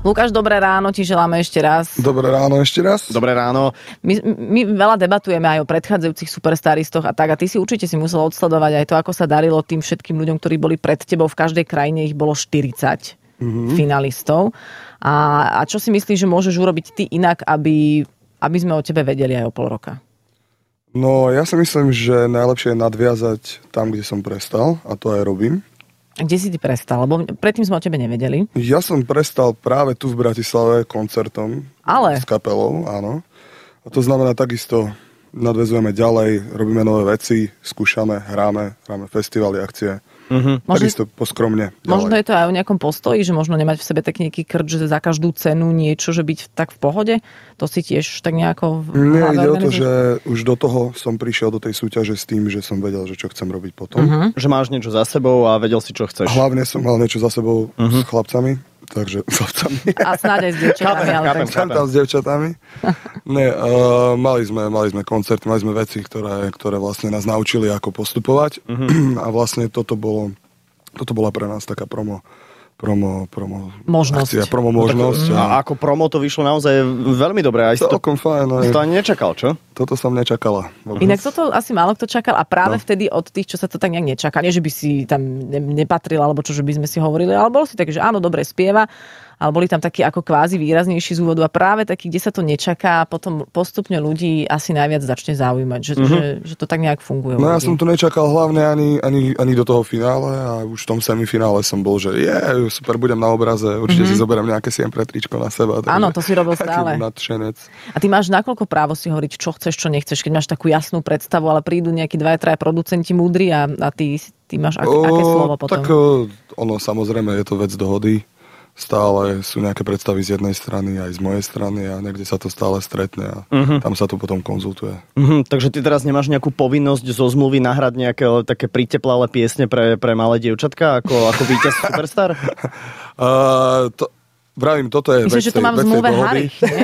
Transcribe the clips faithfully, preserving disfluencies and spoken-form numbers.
Lukáš, dobré ráno, ti želáme ešte raz. Dobré ráno ešte raz. Dobré ráno. My, my veľa debatujeme aj o predchádzajúcich superstaristoch a tak, a ty si určite si musel odsledovať aj to, ako sa darilo tým všetkým ľuďom, ktorí boli pred tebou. V každej krajine ich bolo štyridsať mm-hmm. finalistov. A, a čo si myslíš, že môžeš urobiť ty inak, aby, aby sme o tebe vedeli aj o pol roka? No, ja si myslím, že najlepšie je nadviazať tam, kde som prestal, a to aj robím. Kde si ty prestal? Lebo predtým sme o tebe nevedeli. Ja som prestal práve tu v Bratislave koncertom. Ale? S kapelou, áno. A to znamená takisto, nadväzujeme ďalej, robíme nové veci, skúšame, hráme, hráme festivaly, akcie. Mm-hmm. Takisto poskromne ďalej. Možno je to aj o nejakom postoji, že možno nemať v sebe taký nejaký krč, že za každú cenu niečo, že byť tak v pohode? To si tiež tak nejako... Nie, ide o to, že už do toho som prišiel do tej súťaže s tým, že som vedel, že čo chcem robiť potom. Uh-huh. Že máš niečo za sebou a vedel si, čo chceš. Hlavne som mal niečo za sebou uh-huh. s chlapcami. Takže s chlapcami. A snáď aj s dievčatami. Ale chápem, chápem. Tam s dievčatami. Ne, uh, mali, sme, mali sme koncerty, mali sme veci, ktoré, ktoré vlastne nás naučili, ako postupovať. Uh-huh. A vlastne toto bolo, toto bola pre nás taká promo promo, promo možnosť. Akcia, promo možnosť. Tak, a ako promo to vyšlo naozaj veľmi dobre. Aj to okom fajn. Aj. To ani nečakal, čo? Toto som nečakala. Vôbec. Inak toto asi málo kto čakal a práve no. vtedy od tých, čo sa to tak nejak nečaká. Nie, že by si tam nepatril, alebo čo, že by sme si hovorili, ale bol si tak, že áno, dobre spieva, ale boli tam takí ako kvázi výraznejší z úvodu a práve takí, kde sa to nečaká, potom postupne ľudí asi najviac začne zaujímať, že, mm-hmm. že, že to tak nejak funguje. No ja som to nečakal hlavne ani, ani, ani do toho finále a už v tom semifinále som bol, že je, yeah, super, budem na obraze, určite mm-hmm. si zoberiem nejaké siempre tričko na seba. Áno, to si robil stále. Nadšenec. A ty máš nakoľko právo si hovoriť, čo chceš, čo nechceš, keď máš takú jasnú predstavu, ale prídu nejakí dvaja, traja producenti múdri a, a ty, ty máš ak, o, aké slovo potom? Tak ono, samozrejme, je to vec dohody. Stále sú nejaké predstavy z jednej strany aj z mojej strany a niekde sa to stále stretne a uh-huh. tam sa to potom konzultuje. Uh-huh. Takže ty teraz nemáš nejakú povinnosť zo zmluvy nahrať nejaké také priteplale piesne pre, pre malé dievčatka ako, ako víťaz Superstar? uh, to... Vravím, toto je Myslím, že to mám v zmluve Harich, nie?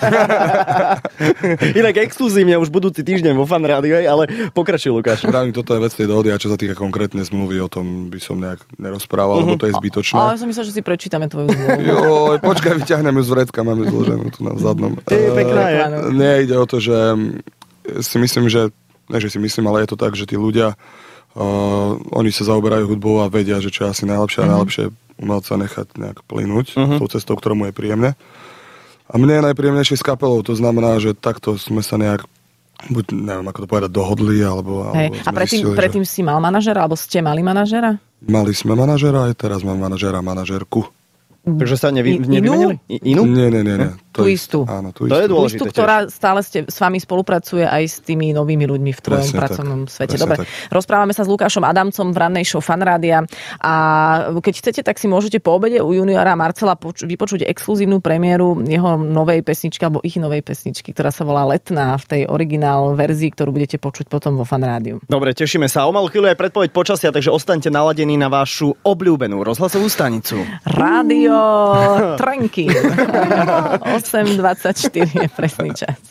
Inak exkluzívne už budúci týždeň vo Fan Rádiu, ale pokračuj, Lukáš. Vravím, toto je vec tej dohody a čo sa týka konkrétne zmluvy, o tom by som nejak nerozprával, uh-huh. lebo to je zbytočné. Ale som myslel, že si prečítame tvoju zmluvu. Jo, počkaj, vyťahnem ju z vrecka, máme zloženú tu na zadnom. Je pekná, je. Uh, nie, ide o to, že si myslím, že, ne, že si myslím, ale je to tak, že tí ľudia, uh, oni sa zaoberajú hudbou a vedia, že čo je asi najlepšie a uh-huh. najlepšie umelca nechať nejak plynúť uh-huh. tou cestou, ktorá mu je príjemne. A mne je najpríjemnejšie s kapelou, to znamená, že takto sme sa nejak, buď neviem, ako to povedať, dohodli, alebo... Hey, alebo a predtým, zistili, predtým že... si mal manažera, alebo ste mali manažera? Mali sme manažera, aj teraz mám manažera, manažérku. Takže sa nevy, nevymenili? Inú? Nie, nie, nie. nie. Tú istú. Áno, tú to istú. je dôležité. Tú istú, ktorá stále ste, s vami spolupracuje aj s tými novými ľuďmi v tvojom presne pracovnom tak, svete. Dobre, tak. Rozprávame sa s Lukášom Adamcom v rannej show Fan Rádia a keď chcete, tak si môžete po obede u juniora Marcela poč- vypočuť exkluzívnu premiéru jeho novej pesničky, alebo ich novej pesničky, ktorá sa volá Letná v tej originál verzii, ktorú budete počuť potom vo Fan Rádiu. Dobre, tešíme sa. O malú chvíľu je predpoveď počasia, takže ostaňte naladení na vašu obľúbenú rozhlasovú stanicu. Rádio Trenky. osem dvadsaťštyri je presný čas.